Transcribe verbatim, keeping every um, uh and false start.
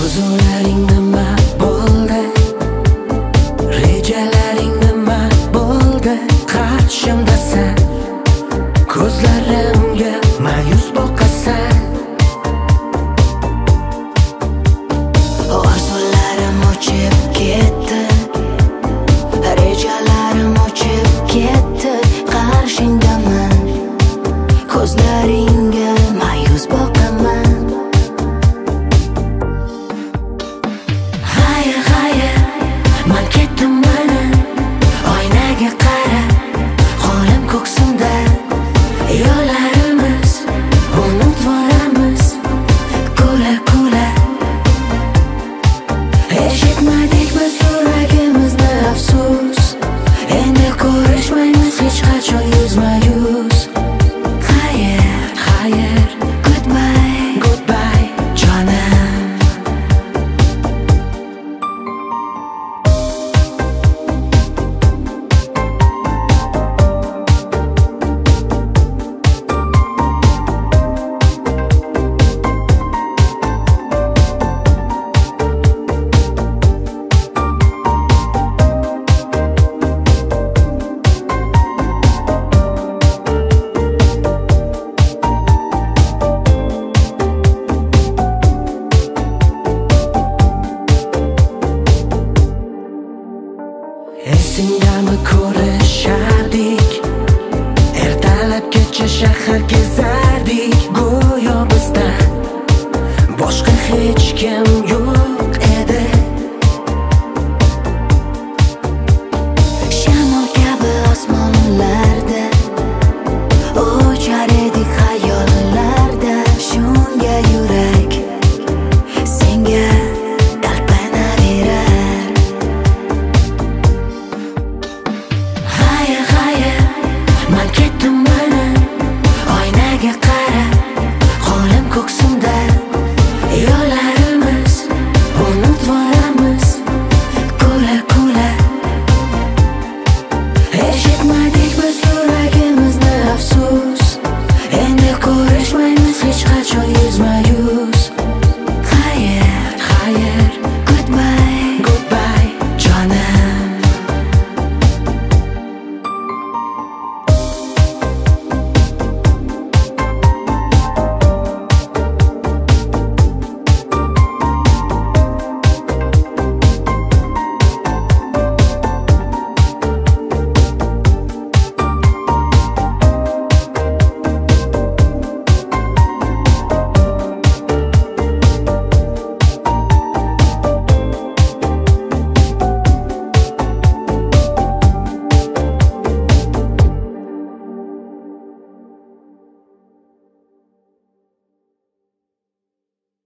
Orzularing nima bo'ldi? Rejalaring nima bo'ldi? Qarshimdasan, ko'zlarimga ma'yus boqasan. Orzularim o'chib ketdi, rejalarim o'chib ketdi. Qarshingdaman, ko'zlaringga ma'yus boqaman. Hayır, hayır, man ketdim mana. Oynaga qara, qo'lim ko'ksimda. Yo'llarimiz unutvoramiz, kula kula. Eshitmadik biz yuragimizni, afsus. Endi ko'rishmaymiz hech qachon yuzma-yuz. Hayır, hayır, goodbye, goodbye, jonim. Esingdami ko'rishardik, ertalabgacha shahar kezardik. Go'yo bizdan boshqa hech kim yo'q.